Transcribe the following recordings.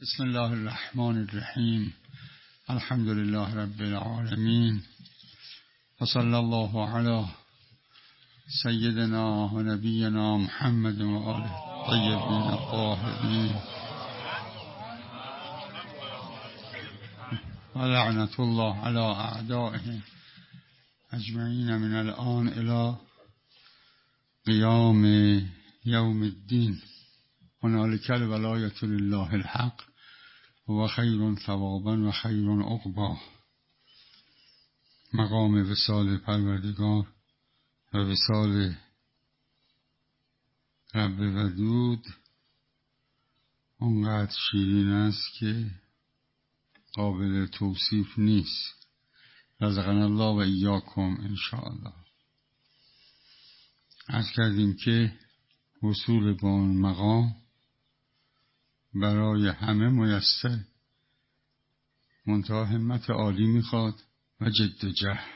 بسم الله الرحمن الرحیم. الحمد لله رب العالمین و صلی الله علی سیدنا و نبینا محمد و آله الطیبین الطاهرین و لعنت الله علی اعدائه اجمعین من الان الی قیام یوم الدین. هنالک الولایة لله الحق و خیر ثوابا و خیر عقبا. مقام وصال پروردگار و وصال رب ودود اونقدر شیرین است که قابل توصیف نیست. رزقنا الله و ایاکم انشاءالله. عرض کردیم که وصول به اون مقام برای همه میسر، منتها همت عالی میخواد و جد و جهد.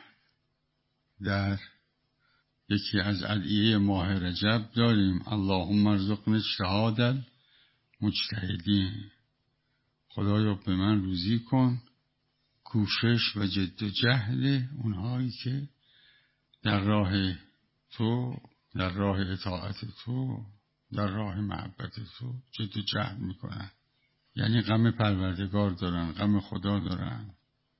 در یکی از ادعیه ماه رجب داریم اللهم ارزقنا اجتهاد المجتهدین. خدایا به من روزی کن کوشش و جد و جهد اونهایی که در راه تو، در راه اطاعت تو، در راه محبت تو جد و جهد میکنن. یعنی غم پروردگار دارن، غم خدا دارن،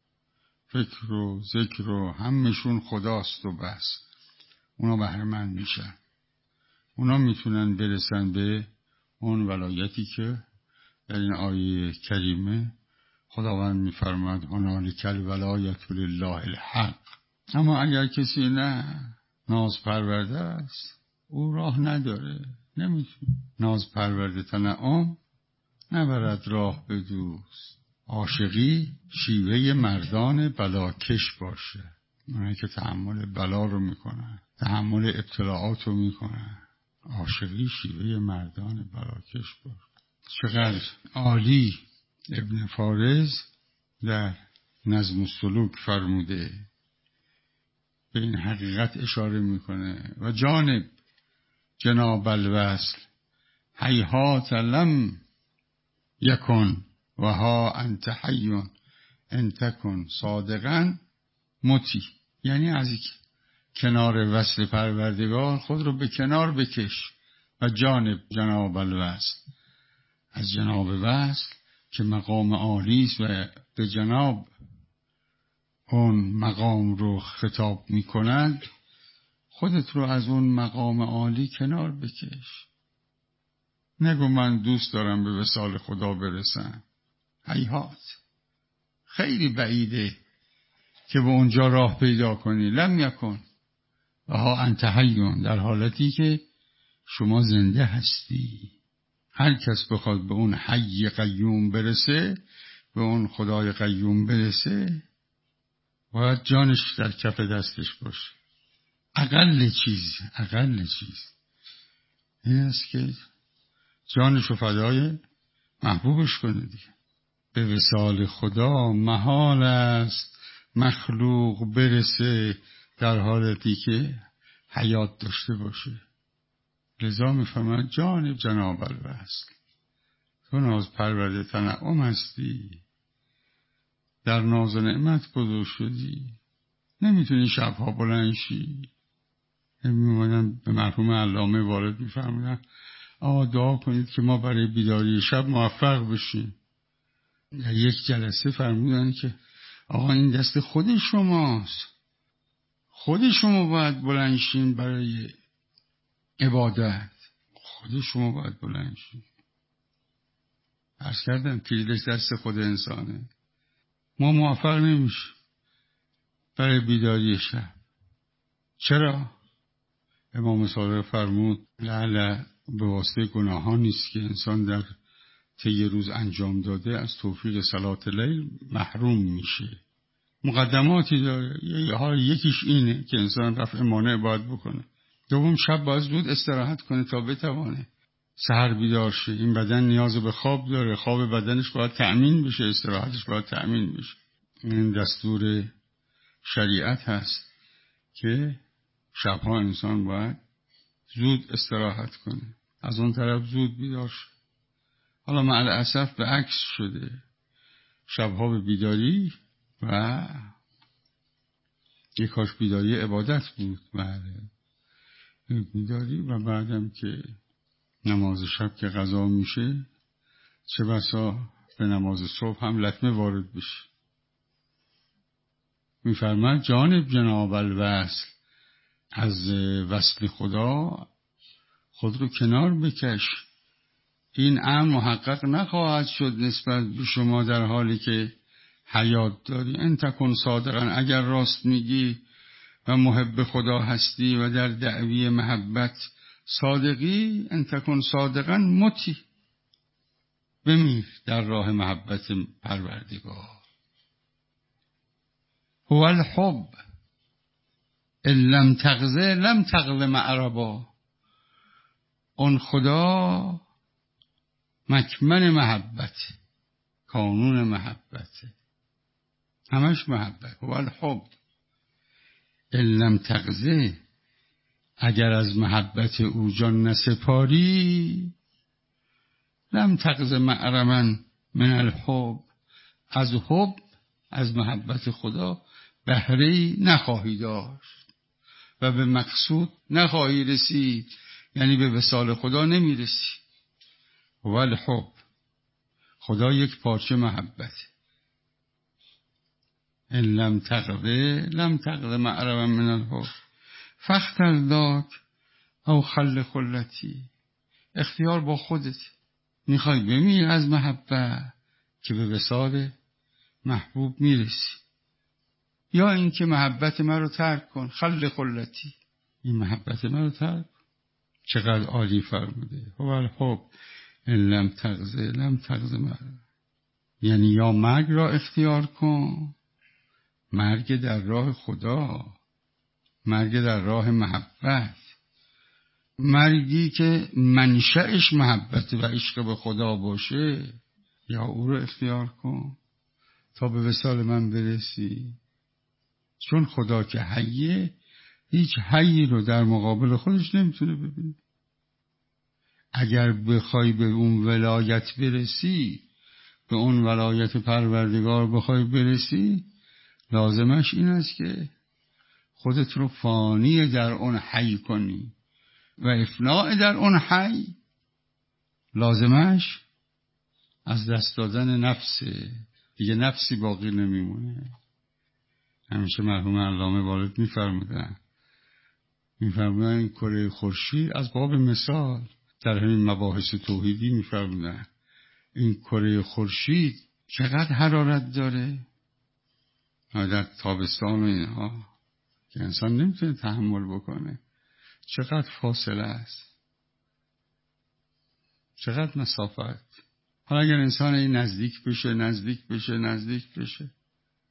فکر و ذکر و همشون خداست و بس. اونا بهره‌مند میشن، اونا میتونن برسن به اون ولایتی که در این آیه کریمه خداوند میفرماد هنالک الولایة لله الحق. اما اگر کسی نه ناز پرورده است، او راه نداره، نمیتونه. ناز پرورده تنعم نبرد راه به دوست. عاشقی شیوه مردان بلاکش باشه. اونایی که تحمل بلا رو میکنن، تحمل ابتلاعات رو میکنن. عاشقی شیوه مردان بلاکش باشه. چقدر عالی ابن فارز در نظم السلوک فرموده، به این حقیقت اشاره میکنه و جانب جناب الوصل هیهات لم یکن و ها انت حی ان تکن صادقا متی. یعنی از کنار وصل پروردگار خود رو به کنار بکش و جانب جناب الوصل، از جناب وصل که مقام عالی است و به جناب اون مقام رو خطاب میکنند، خودت رو از اون مقام عالی کنار بکش. نگو من دوست دارم به وصال خدا برسم. هیهات، خیلی بعیده که به اونجا راه پیدا کنی. لم یکن و ها انت حی، در حالتی که شما زنده هستی. هر کس بخواد به اون حی قیوم برسه، به اون خدای قیوم برسه، باید جانش در کف دستش باشه. اقل چیز این است که جانشو فدای محبوبش کنه دیگه. به وصال خدا محال است مخلوق برسه در حالتی که حیات داشته باشه. لذا میفهمن جانب جناب الوصل، تو ناز پرورده تنعم هستی، در ناز و نعمت بزرگ شدی، نمیتونی شبها بلند شی. میمونن به مرحوم علامه وارد میفرمودن دعا کنید که ما برای بیداری شب موفق بشیم. در یک جلسه فرمودن که آقا این دست خود شماست، خود شما باید بلند شین برای عبادت، خود شما باید بلند شین. عرض کردم کلیدش دست خود انسانه. ما موفق نمیشیم برای بیداری شب. چرا؟ امام صادق فرمود لعل به واسطه گناهان نیست که انسان در طی روز انجام داده از توفیق صلات لیل محروم میشه. مقدماتی داره. یکیش اینه که انسان رفع مانع باید بکنه. دوم شب باید زود استراحت کنه تا بتوانه سحر بیدار شه. این بدن نیاز به خواب داره، خواب بدنش باید تأمین بشه، استراحتش باید تأمین بشه. این دستور شریعت هست که شبها انسان باید زود استراحت کنه، از اون طرف زود بیدار شه. حالا مع الاسف به عکس شده، شبها به بیداری و یک کاش بیداری عبادت بود، بله بیداری، و بعدم که نماز شب که قضا میشه چه بسا به نماز صبح هم لطمه وارد بشه. میفرماد جانب جناب الوصل، از وصل خدا خود رو کنار بکش، این امر محقق نخواهد شد نسبت به شما در حالی که حیات داری. ان تکن صادقا، اگر راست میگی و محب خدا هستی و در دعوی محبت صادقی، ان تکن صادقا متی، بمیر در راه محبت پروردگار. هو الحب ان لم تغزه لم تغل معربا، اون خدا مکمن محبت، کانون محبت، همش محبت. هو الحب ان لم تغزه، اگر از محبت او جان نسپاری، لم تغزه معرما من الحب، از حب، از محبت خدا بهره‌ای نخواهی داشت و به مقصود نخواهی رسید، یعنی به وصال خدا نمیرسی. هو الحب، خدا یک پارچه محبت. ان لم تغزه لم تغزه معرما من الحب فاختر ذاک او خل خلتی، اختیار با خودت، میخوای بمیر از محبت که به وصال محبوب میرسی، یا اینکه محبت من رو ترک کن، خل خلتی، این محبت من رو ترک کن. چقدر عالی فرموده. هو الحب ان لم تغزه لم تغزه معرما، یعنی یا مرگ را اختیار کن، مرگ در راه خدا، مرگ در راه محبت، مرگی که منشأش محبت و عشق به خدا باشه، یا او رو اختیار کن تا به وصال من برسی. چون خدا که حیه، هیچ حیی رو در مقابل خودش نمیتونه ببینه. اگر بخوای به اون ولایت برسی، به اون ولایت پروردگار بخوای برسی، لازمش این است که خودت رو فانی در اون حی کنی و افناء در اون حی لازمش از دست دادن نفسه، دیگه نفسی باقی نمیمونه. همیشه مرحوم علامه والد میفرمودن این کره خورشید، از باب مثال در همین مباحث توحیدی میفرمودن این کره خورشید چقدر حرارت داره در تابستان و اینها که انسان نمیتونه تحمل بکنه، چقدر فاصله است، چقدر مسافت. حالا اگر انسان این نزدیک بشه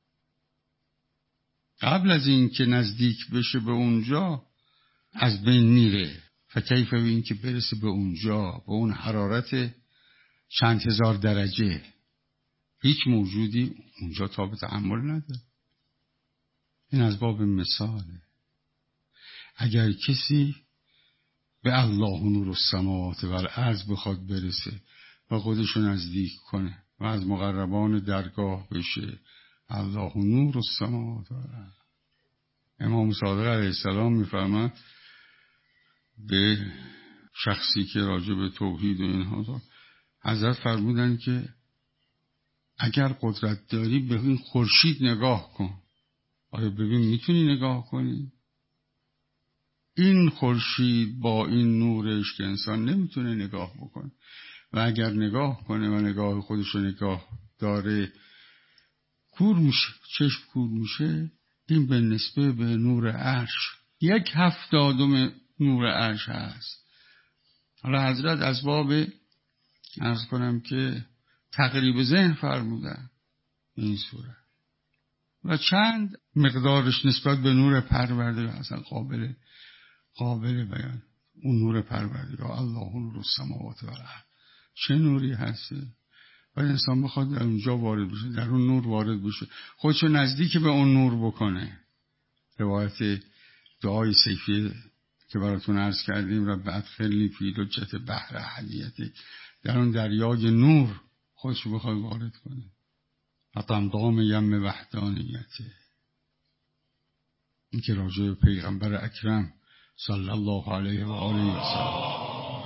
قبل از این که نزدیک بشه به اونجا از بین میره، فکیف این که برسه به اونجا، به اون حرارت چند هزار درجه، هیچ موجودی اونجا تاب تحمل نداره. این از باب مثاله. اگر کسی به الله نور السماوات و الارض بخواد برسه و خودشو نزدیک کنه و از مقربان درگاه بشه، الله نور السماوات و الارض. امام صادق علیه السلام میفرماد به شخصی که راجع به توحید و اینها حضرت فرمودن که اگر قدرت داری به این خورشید نگاه کن، آیا ببین میتونی نگاه کنی؟ این خورشید با این نورش که انسان نمیتونه نگاه بکنه، و اگر نگاه کنه و نگاه خودشو نگاه داره کور میشه، چشم کور میشه، این به نسبه به نور عرش 1/7 نور عرش هست. حالا حضرت از باب عرض کنم که تقریب ذهن فرمودن این سوره و چند مقدارش نسبت به نور پروردگار اصلا قابل بیان. اون نور پروردگار الله نور السماوات و الارض چه نوری هسته، باید انسان بخواد در اونجا وارد بشه، در اون نور وارد بشه، خودشو نزدیک به اون نور بکنه. روایت دعای سیفی که براتون عرض کردیم، رب ادخلنی فی لجة بحر احدیتی در اون دریای نور خودشو بخوای وارد کنه. اطمدام یم وحدانیته. این که راجع به پیغمبر اکرم صلی الله علیه و آله و سلم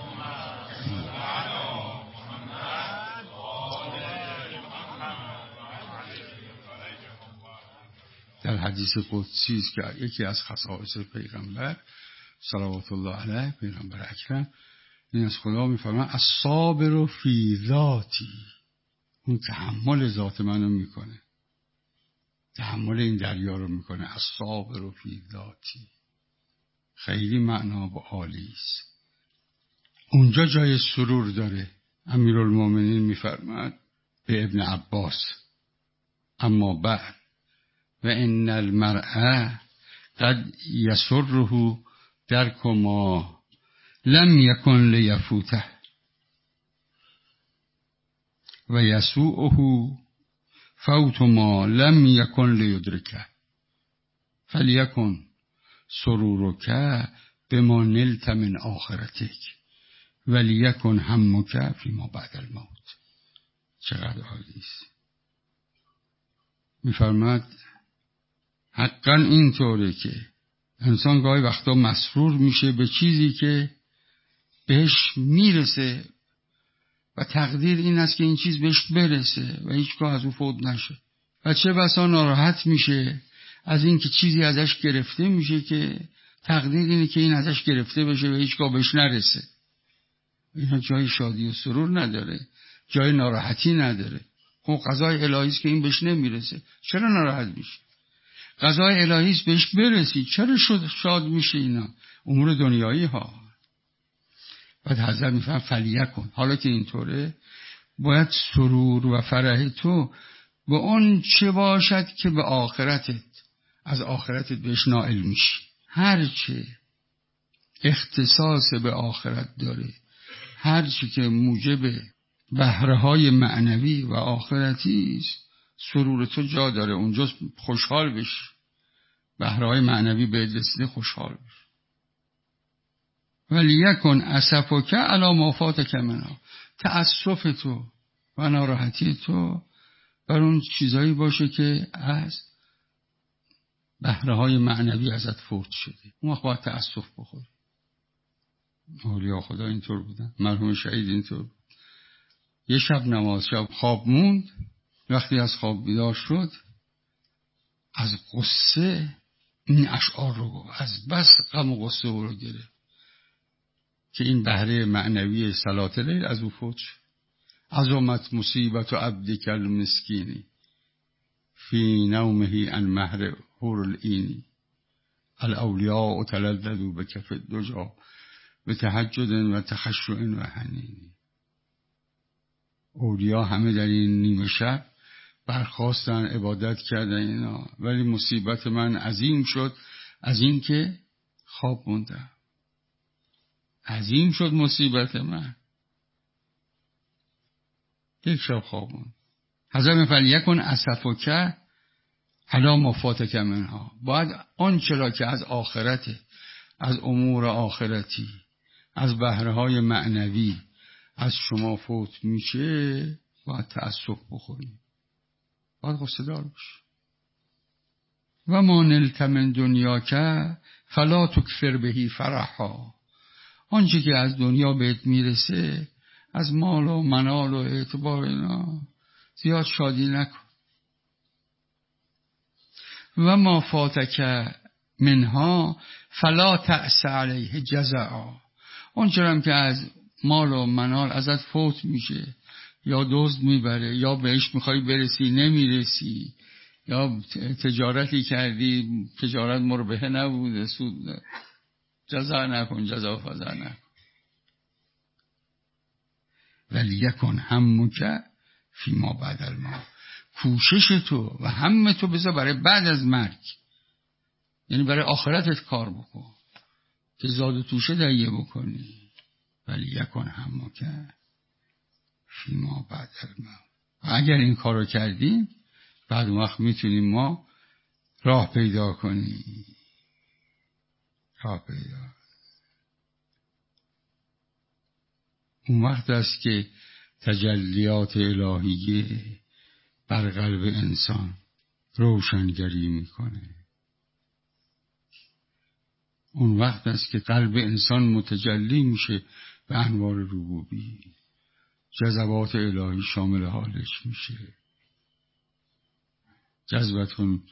در حدیث قدسی است که یکی از خصائص پیغمبر صلوات الله علیه، پیغمبر اکرم، این از خدا میفرماید الصابر فی ذاتی، اون تحمل ذات منو میکنه، تحمل این دریا رو میکنه. الصابر فی ذاتی خیلی معنا با عالی است. اونجا جای سرور داره. امیرالمومنین میفرماید به ابن عباس اما بعد و ان المرء قد یسره درک ما لم یکن لیفوته و یسوءه فوت ما لم یکن لیدرکه فلیکن سرورک بما نلت من آخرتک ولیکن همک فیما بعد الموت. چقدر عالی است. میفرماد حقا اینطوره که انسان گاهی وقتا مسرور میشه به چیزی که بهش میرسه و تقدیر این است که این چیز بهش برسه و هیچگاه از او فوت نشه، و چه بسا ناراحت میشه از این که چیزی ازش گرفته میشه که تقدیر اینه که این ازش گرفته بشه و هیچگاه بهش نرسه. اینا جای شادی و سرور نداره، جای ناراحتی نداره. خب قضای الهی است که این بهش نمیرسه، چرا ناراحت میشه؟ قضای الهی است بهش برسی، چرا شاد میشه؟ اینا امور دنیایی ها. بعد حضرت میفهم فلیکن، حالا که اینطوره باید سرور و فرح تو به اون چه باشد که به آخرتت، از آخرتت بهش نائل میشی. هرچه اختصاص به آخرت داره، هرچی که موجب بهره‌های معنوی و آخرتی است، سرور تو جا داره اونجا. خوشحال بشی، بهره‌های معنوی به رسیده خوشحال بشی. ولیکن اسفک علی ما فاتک منها، تأسف تو و ناراحتی تو بر اون چیزایی باشه که از بهره‌های معنوی ازت فوت شده. اون وقت باید تأسف بخوری. اولیاء خدا اینطور بودن، مرحوم شهید اینطور بود. یه شب نماز شب خواب موند، وقتی از خواب بیدار شد از غصه این اشعار رو گفت، از بس غم و غصه او رو گرفت که این بهره معنوی صلات لیل از او فوت شد. عظمت مصیبت و عبدک المسکینی فی نومه عن مهر حور العینی الاولیاء تلذذوا بکف الدجا بتهجد و تخشع و حنینی. اولیا همه در این نیمه شب برخواستن، عبادت کردن اینا، ولی مصیبت من عظیم شد از این که خواب موندم. عظیم شد مصیبت من، یک شب خواب موند. حضرت فلیکن اسفک علی ما فاتک منها، باید آن چرا که از آخرته، از امور آخرتی، از بهره‌های معنوی از شما فوت میشه، باید تأسف بخوریم، باید غصه دار بشی. و ما نلت من دنیاک فلا تکفر بهی فرحا، آنچه که از دنیا بهت میرسه از مال و منال و اعتبار اینا زیاد شادی نکن. و ما فاتک منها فلا تأس علیه جزعا، آنچه هم که از مال و منال ازت فوت میشه، یا دزد میبره، یا بهش میخوای برسی نمیرسی، یا تجارتی کردی تجارت مربحه نبوده، سود جزا نکن، جزا و فضا نکن. ولیکن همک فیما بعد الموت، کوشش تو و هم تو بذار برای بعد از مرگ، یعنی برای آخرتت کار بکن که زاد و توشه تهیه بکنی. ولیکن همک فیما بعد الموت. و اگر این کار رو کردیم بعد اون وقت میتونیم ما راه پیدا کنیم، راه پیدا. اون وقت است که تجلیات الهیه بر قلب انسان روشنگری میکنه. اون وقت است که قلب انسان متجلی میشه به انوار ربوبی، جذبات الهی شامل حالش میشه. جذبتون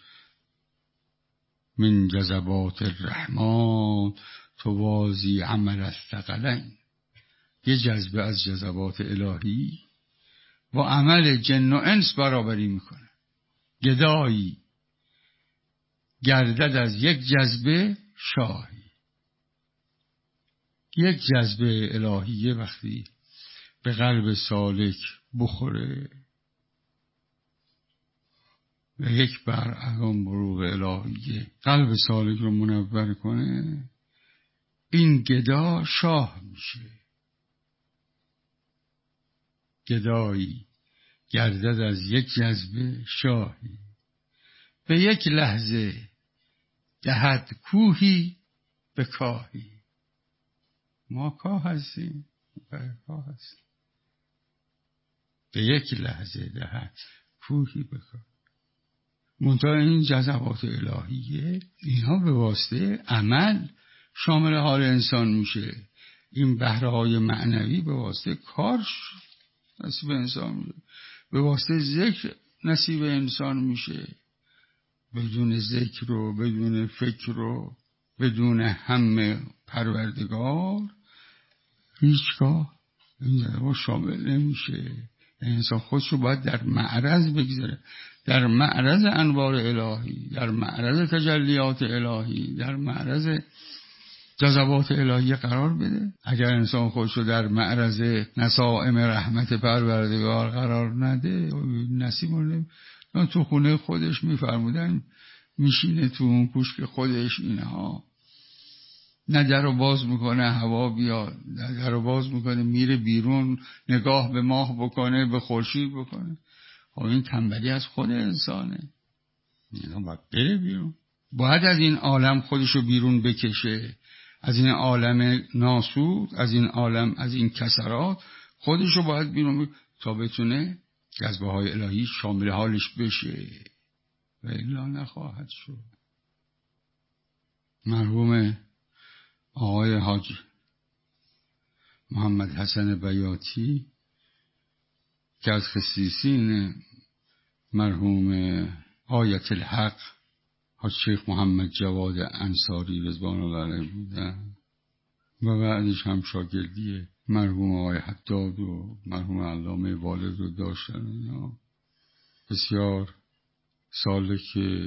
من جذبات الرحمن توازی عمل الثقلین. یه جذبه از جذبات الهی با عمل جن و انس برابری میکنه. گدایی گردد از یک جذبه شاهی. یک جذبه الهیه وقتی به قلب سالک بخوره و یک برعهام بروغ الهیه قلب سالک رو منور کنه، این گدا شاه میشه. گدایی گردد از یک جذبه شاهی، به یک لحظه دهد کوهی به کاهی. ما کاه هستیم، کاه هستیم. به یک لحظه دهد کوهی به کاهی. منتها این جذبات الهیه اینها به واسطه عمل شامل حال انسان میشه. این بهره‌های معنوی به واسطه کار نصیب انسان میشه، به واسطه ذکر نصیب انسان میشه. بدون ذکر و بدون فکر و بدون هم پروردگار هیچگاه این جذبات شامل نمیشه. انسان خودش رو باید در معرض بگذاره، در معرض انوار الهی، در معرض تجلیات الهی، در معرض جذبات الهی قرار بده. اگر انسان خودش رو در معرض نسائم رحمت پروردگار قرار نده، نصیب رو تو خونه خودش میفرمودن میشینه تو اون کوشک خودش، اینها نه در رو باز میکنه هوا بیاد، نه در رو باز میکنه میره بیرون نگاه به ماه بکنه، به خورشید بکنه. این تنبلی از خود انسانه. اینا باید بره بیرون، باید از این عالم خودشو بیرون بکشه، از این عالم ناسود، از این عالم، از این کسرات خودشو باید بیرون تا بتونه جذبه های الهی شامل حالش بشه و الا نخواهد شد. مرحوم آقای حاج محمد حسن بیاتی که از خصیصین مرحوم آیت الحق حاج شیخ محمد جواد انصاری رضوان الله علیه بودن و بعدش هم شاگردی مرحوم آقای حداد و مرحوم علامه والد رو داشتن. بسیار سالک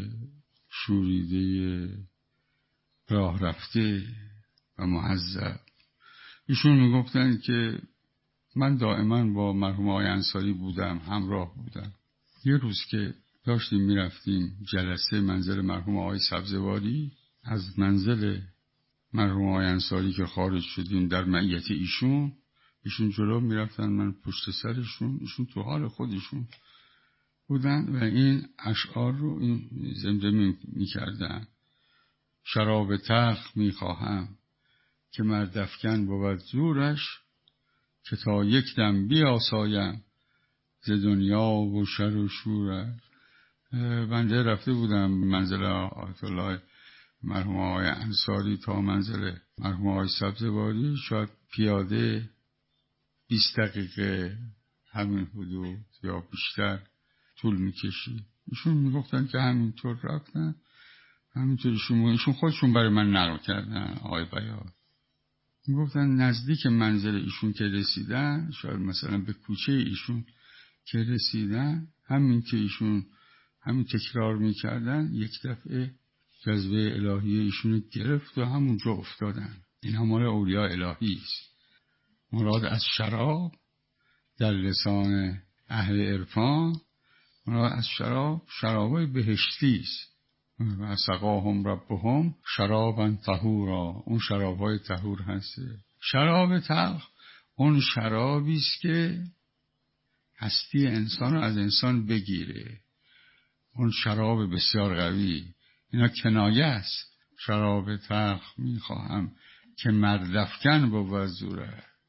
شوریده راه رفته و مهذب. ایشون میگفتن که من دائما با مرحوم آقای انصاری بودم، همراه بودم. یه روز که داشتیم میرفتیم جلسه منزل مرحوم آقای سبزواری، از منزل مرحوم آقای انصاری که خارج شدیم در معیت ایشون جلو میرفتن، من پشت سرشون، ایشون تو حال خودشون بودن و این اشعار رو این زمزمه میکردن: شراب تلخ میخواهم که مردفکن بود زورش، که تا یک دم بیاسایم ز دنیا و شر و شورش. بنده رفته بودم منزل آیت الله مرحوم آقای انصاری تا منزل مرحوم آقای سبزواری، شاید پیاده 20 دقیقه همین حدود یا بیشتر طول میکشید. ایشون میگفتن که همینطور رفتن، همینطور ایشون خودشون برای من نقل کردن. آقای بیات میگفتن نزدیک منزل ایشون که رسیدن، شاید مثلا به کوچه ایشون که رسیدن، همین که ایشون همین تکرار میکردن، یک دفعه جذبه الهی ایشون گرفت و همونجا افتادن. این مال اولیاء الهی است. مراد از شراب در لسان اهل عرفان، مراد از شرابای بهشتی است. و سقاهم ربهم شرابا طهورا، اون شرابهای طهور هست. شراب تلخ اون شرابی است که هستی انسان رو از انسان بگیره، اون شراب بسیار قوی. اینا کنایه است. شراب تلخ میخواهم که مردفکن بود زوره.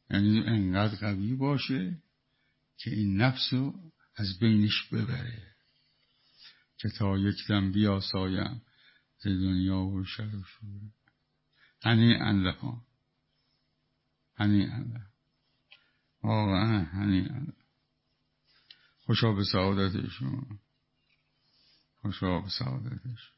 یعنی انقدر قوی باشه که این نفس رو از بینش ببره که تا یک دم بیاسایم ز دنیا و شر و شور. هنیئا لها، هنیئا لها، واقعا هنیئا لها. خوشا به سعادتشون، خوشا به سعادتشون.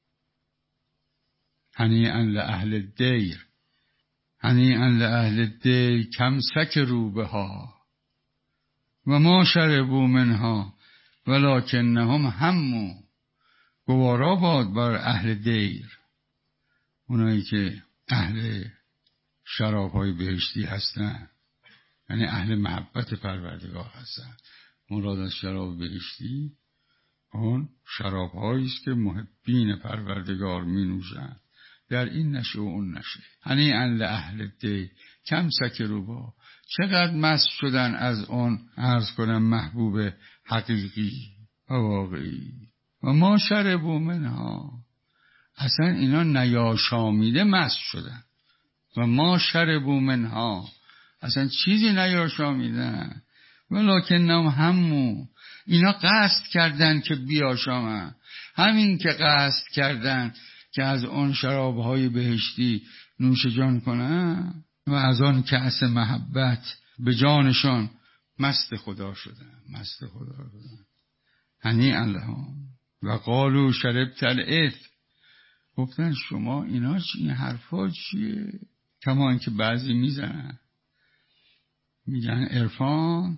هنیئا لأهل الدیر، هنیئا لأهل الدیر کم سکروا بها و ما شربوا منها ولکنهم هموا. گوارا باد بر اهل دیر، اونایی که اهل شراب‌های بهشتی هستن، یعنی اهل محبت پروردگار هستن. مراد از شراب بهشتی اون شراب‌هایی است که محبین پروردگار می نوشن در این نشه و اون نشه. هنیئا لأهل الدیر کم سکروا بها، چقدر مست شدن از اون عرض کنم محبوب حقیقی و واقعی. و ما شربوا منها، اصلا اینا نیاشامیده مست شدن. و ما شربوا منها، اصلا چیزی نیاشامیدن. ولکنهم هموا، اینا قصد کردن که بیاشامن. همین که قصد کردن که از اون شرابهای بهشتی نوش جان کنن و از آن کأس محبت به جانشان مست خدا شدن، مست خدا شدن. هنیئا لهم و قالوا شربت الاثم، گفتن شما اینا چی، این حرفا چیه؟ کما اینکه بعضی میزنن میگن عرفان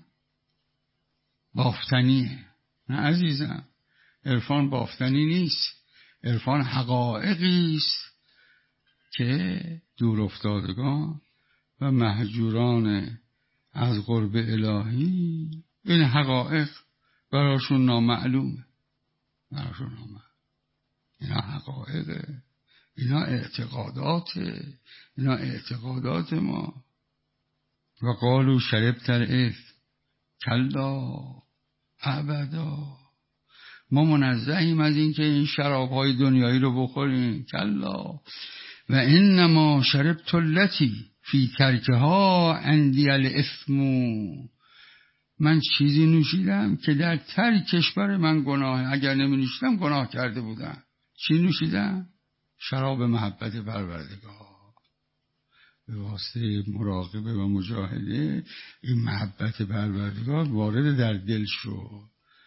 بافتنیه. نه عزیزم، عرفان بافتنی نیست. عرفان حقایقی است که دور افتادگان و مهجوران از قرب الهی این حقایق براشون نامعلومه، براشون نامعلومه. اینا حقایقه، اینا اعتقاداته، اینا اعتقادات ما. و قالوا شربت الاثم کلا ابدا، ما منزهیم از این که این شرابهای دنیایی رو بخوریم. کلا و انما شربت التي فی ترکها عندی الاثم، من چیزی نوشیدم که در ترکش برای من گناه، اگر نمی نوشیدم گناه کرده بودم. چی نوشیدم؟ شراب محبت پروردگار. به واسطه مراقبه و مجاهده این محبت پروردگار وارد در دل شد.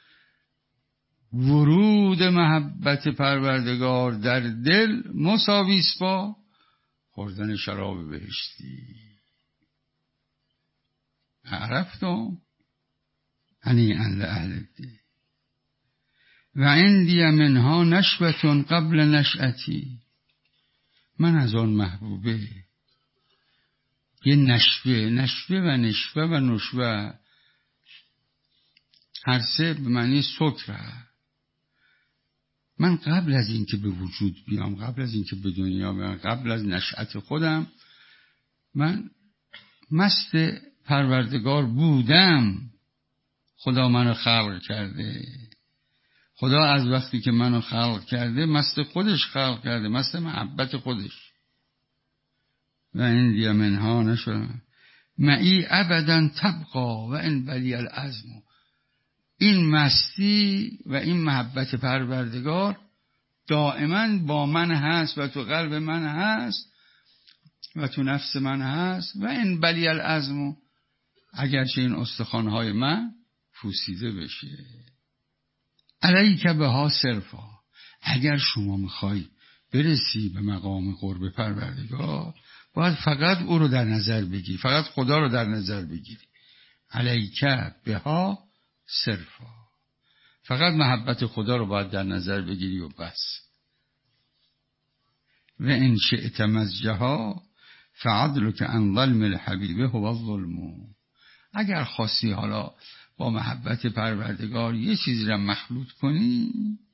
ورود محبت پروردگار در دل مساوی است با خوردن شراب بهشتی. عرفتم؟ هنیئا لأهل الدیر و عندی منها نشوة قبل نشأتی، من از آن محبوبه یه نشوه و نشوه و نشوه، هر سه به معنی سکره. من قبل از این که به وجود بیام، قبل از این که به دنیا بیام، قبل از نشأت خودم، من مست پروردگار بودم. خدا منو خلق کرده. خدا از وقتی که منو خلق کرده مست خودش خلق کرده، مست محبت خودش. و عندی منها نشوة معی ابدا تبقا و ان بلی العظم، این مستی و این محبت پروردگار دائما با من هست و تو قلب من هست و تو نفس من هست. و ان بلی العظم، اگرچه این استخوان‌های من پوسیده بشه. علیک بها صرفا، اگر شما میخوای برسی به مقام قرب پروردگار باید فقط او رو در نظر بگیری، فقط خدا رو در نظر بگیری. علیک بها صرفا، فقط محبت خدا رو باید در نظر بگیری و بس. و ان شئت مزجها فعدلک عن ظلم الحبیب هو الظلم، اگر خواستی حالا با محبت پروردگار یه چیزی را مخلوط کنی،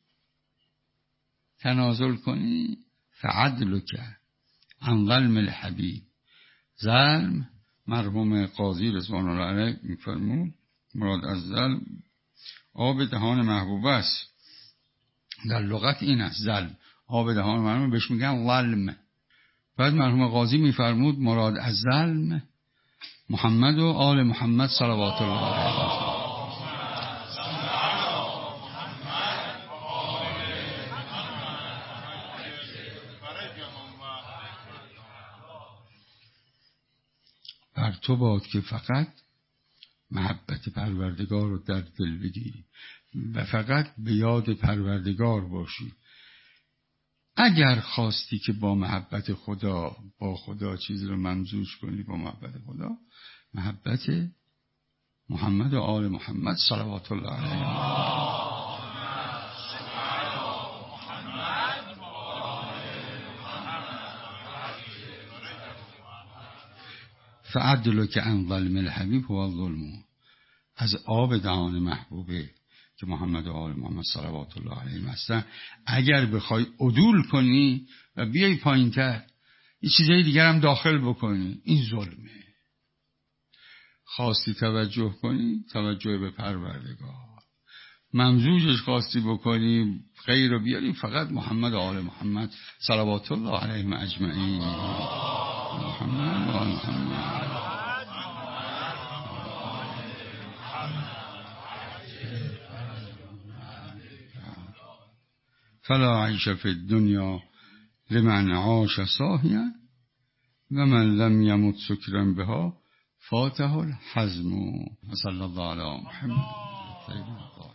تنازل کنی، فعدلک عن ظلم الحبیب. ظلم، مرحوم قاضی رضوان الله علیه میفرمود مراد از ظلم آب دهان محبوب است. در لغت این است، ظلم آب دهان محبوب، بهش میگن ظلم. بعد مرحوم قاضی میفرمود مراد از ظلم محمد و آل محمد صلوات الله علیهم. بر تو باد که فقط محبت پروردگار رو در دل بگیری و فقط به یاد پروردگار باشی. اگر خواستی که با محبت خدا، با خدا چیزی رو ممزوج کنی با محبت خدا، محبت محمد و آل محمد صلوات الله علیهم. فعدلک عن ظلم الحبیب و الظلم. از آب دهان محبوبه که محمد و آل محمد صلوات الله علیهم هستن اگر بخوای عدول کنی و بیای پایین‌تر یه چیزای دیگر هم داخل بکنی، این ظلمه. خواستی توجه کنی، توجه به پروردگار. ممزوجش خواستی بکنی، غیر رو بیاری، فقط محمد و آل محمد صلوات الله علیهم اجمعین. محمد و آل محمد. فلا عیش فی الدنیا لمن عاش صاحیا و من لم یمت سکرا بها فاته الحزم. صلی الله علی محمد.